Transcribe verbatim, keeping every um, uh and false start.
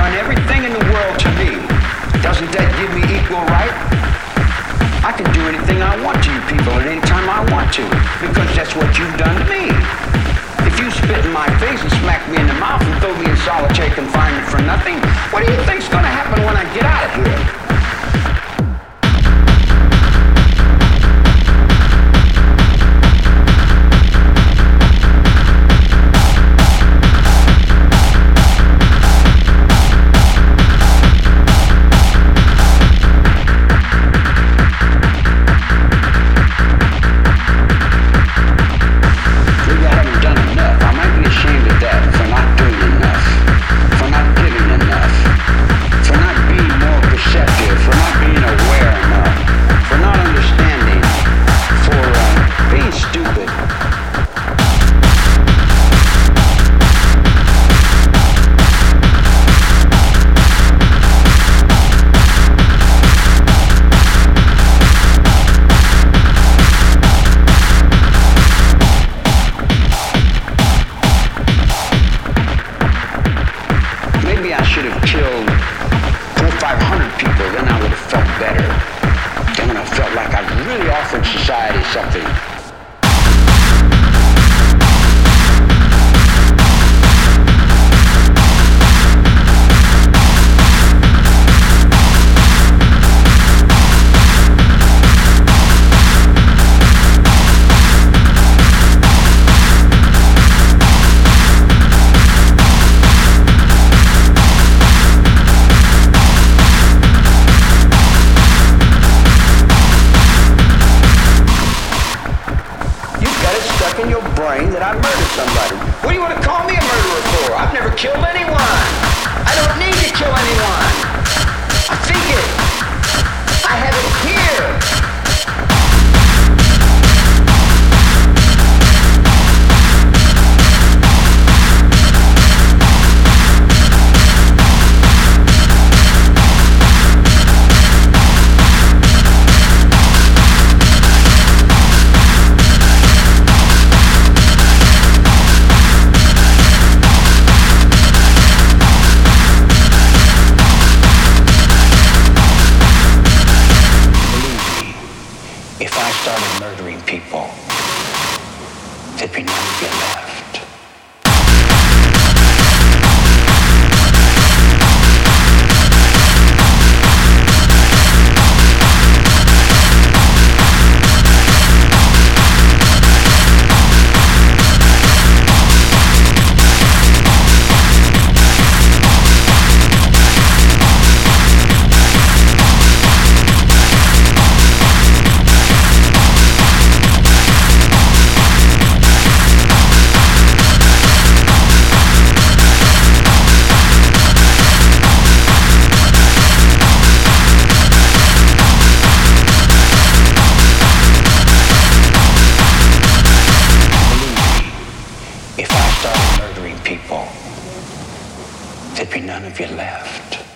done everything in the world to me. Doesn't that give me equal right? I can do anything I want to you people at any time I want to, because that's what you've done to me. If you spit in my face and smack me in the mouth and throw me in solitary confinement for nothing, what do you think's gonna happen when I get out of here? There'd be none of you left.